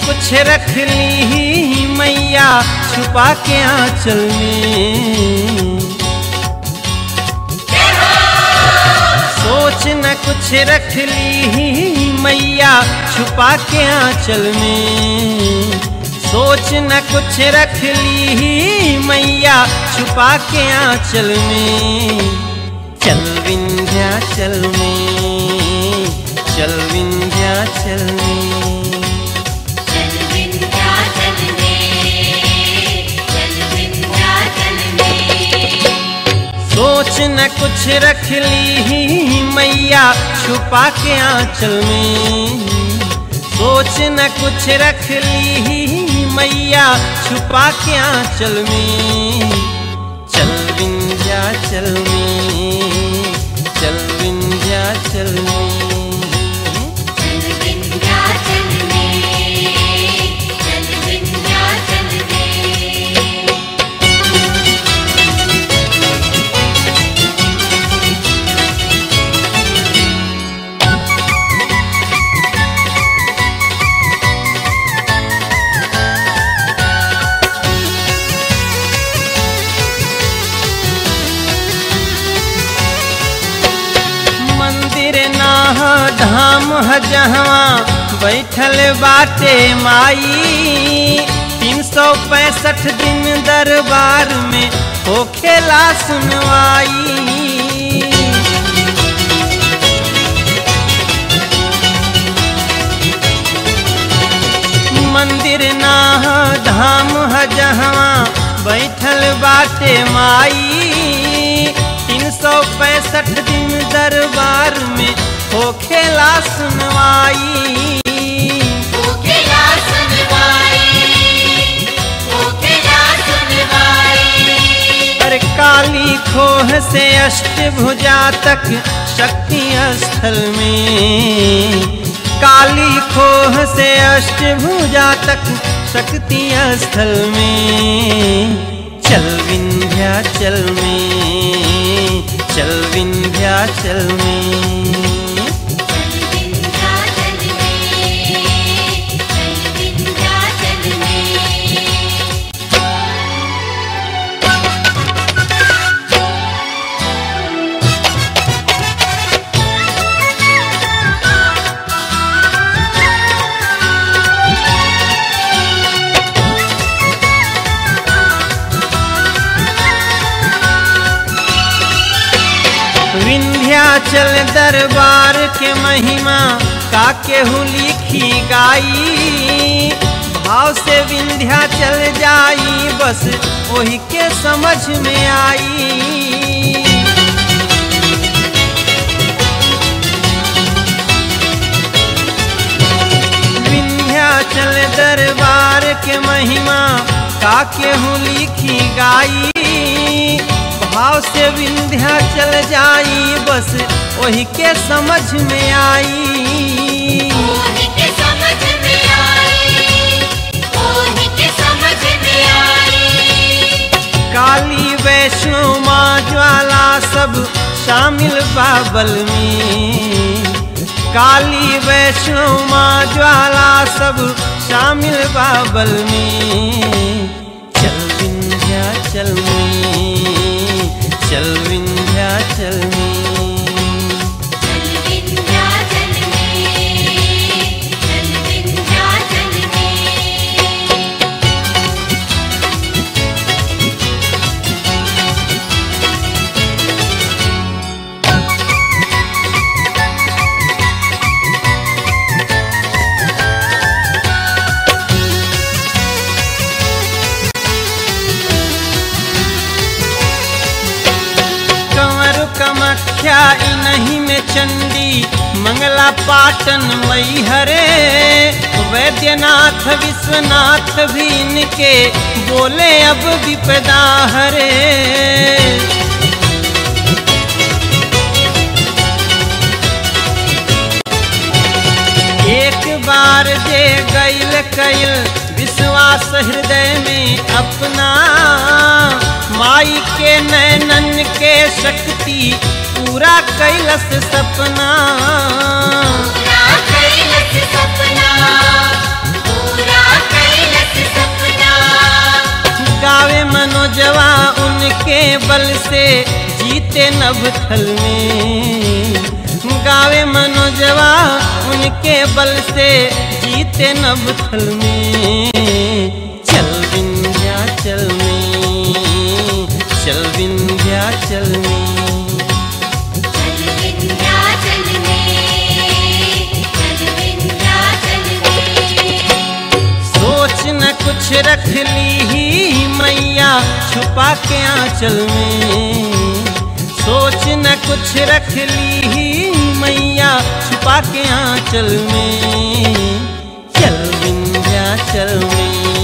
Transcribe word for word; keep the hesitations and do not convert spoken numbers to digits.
कुछ रख ली मैया छुपा के आंचल में। सोच न कुछ रख ली मैया छुपा के आंचल में। सोच न कुछ रख ली मैया छुपा के आंचल में। चल विंध्याचल में, चल विंध्याचल में, चल विंध्याचल में, चल विंध्याचल में। सोच न कुछ रख ली मैया छुपा के आंचल में। सोच न कुछ रख ली मैया छुपा के आंचल में। चल विंध्याचल में, चल विंध्याचल में, चल विंध्याचल में, चल विंध्याचल में। मंदिर ना ह धाम ह जहाँ बैठल बाटे माई। तीन सौ पैंसठ दिन दरबार में होखेला सुनवाई। मंदिर ना ह धाम ह जहाँ बैठल बाटे माई। तीन सौ पैंसठ दिन दरबार में होखेला सुनवाई। होखेला सुनवाई, होखेला सुनवाई। अरे काली खोह से अष्टभुजा तक शक्ति स्थल में। काली खोह से अष्टभुजा तक शक्ति स्थल में। चल विंध्याचल में, चल विंध्याचल में, चल विंध्याचल में, चल विंध्याचल में। विंध्याचल दरबार के महिमा का केहू लिखी गाई। भाव से विंध्याचल जाई बस वही के समझ में आई। विंध्याचल दरबार के महिमा का केहू लिखी गाई। भाव से विंध्याचल जाई बस वही के समझ में आई। ओही के समझ में आई, ओही के समझ में आई। काली वैष्णो माँ ज्वाला सब शामिल बाबल में। काली वैष्णो माँ ज्वाला सब शामिल बाबल में। चल विंध्याचल में, चल विंध्याचल में, चल विंध्याचल में, चल विंध्याचल में। कामाख्या इन्हीं में चंडी मंगला पाटन मैहरे। वैद्यनाथ विश्वनाथ भी इनके बोले अब विपदा हरे। एक बार जे गैल कैल विश्वास हृदय में अपना। माई के नैनन के शक्ति पूरा कैलस सपना। पूरा कैलस सपना, पूरा के बल से जीते नभथल में, गावे मनोजवा उनके बल से जीते नभथल में। चल विंध्याचल में, चल विंध्याचल में, चल विंध्याचल में, चल विंध्याचल में। सोच न कुछ रख ली ही मैया छुपा के आंचल में, सोच न कुछ रख ली ही मैया छुपा के आंचल में। चल विंध्याचल में,